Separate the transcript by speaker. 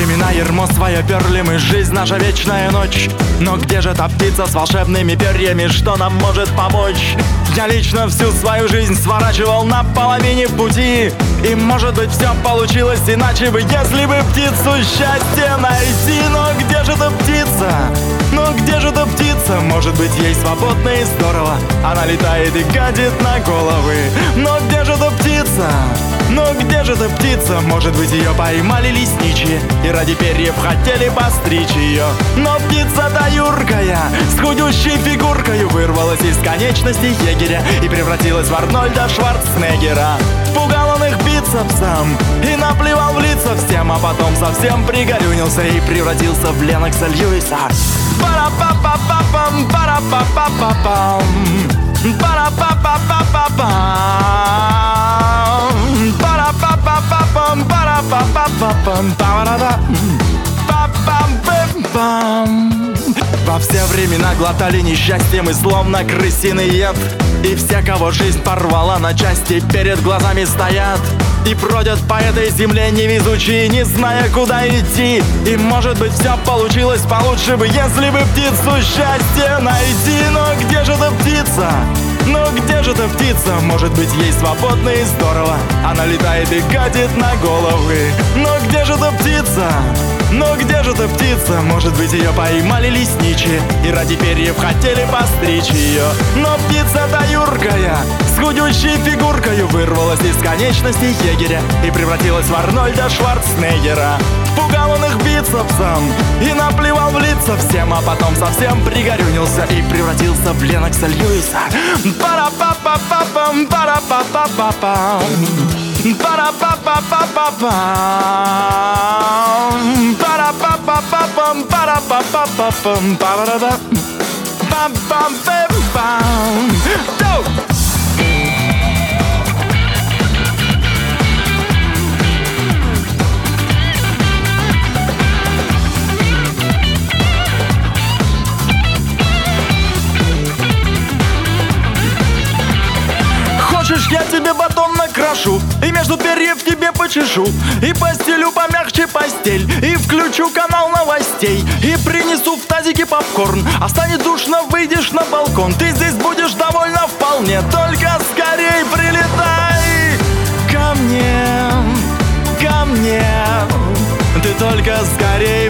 Speaker 1: времена ермо свое перли мы, жизнь наша вечная ночь. Но где же та птица с волшебными перьями, что нам может помочь? Я лично всю свою жизнь сворачивал на половине пути, и может быть все получилось иначе бы, если бы птицу счастье найти. Но где же эта птица? Но где же эта птица? Может быть ей свободно и здорово, она летает и гадит на головы. Но где же эта птица? Но где же эта птица? Может быть ее поймали лесничие и ради перьев хотели постричь ее. Но птица-то юркая, с худющей фигуркою, вырвалась из конечностей егеря и превратилась в Арнольда Шварценеггера. Пугал он их бицепсом и наплевал в лица всем, а потом совсем пригорюнился и превратился в Ленокса Льюиса. Пара-па-па-па-пам, пара-па-па-па-пам, пара-па-па-па-па-пам, пара-па-па-па-пам, пара-па-па-па-пам, пара-па-пам-пам-пам. Во все времена глотали несчастьем и словно крысиный яд, и все, кого жизнь порвала на части, перед глазами стоят и бродят по этой земле невезучие, не зная, куда идти. И может быть все получилось получше бы, если бы птицу счастье найти. Но где же эта птица? Но где же эта птица? Может быть ей свободно и здорово, она летает и гадит на головы. Но где же эта птица? Но где же эта птица? Может быть ее поймали лесничие и ради перьев хотели постричь ее. Но птица-то юркая, с худющей фигуркою, вырвалась из конечностей егеря и превратилась в Арнольда Шварценеггера. Пугал он их бицепсом и наплевал в лица всем, а потом совсем пригорюнился и превратился в Ленокса Льюиса. Пара-па-па-па-пам, пара-па-па-па-пам, пара-па-па-па-па-пам, пара-па-па-па-пам, пара-па-па-па-пам, пара-па-па-пам-пам-пам. Хочешь, я тебе батон накрашу и между перьев тебе почешу, и постелю помягче постель, и включу канал новостей, и принесу в тазике попкорн, а станет душно, выйдешь на балкон. Ты здесь будешь довольна вполне, только скорей прилетай ко мне, ко мне. Ты только скорей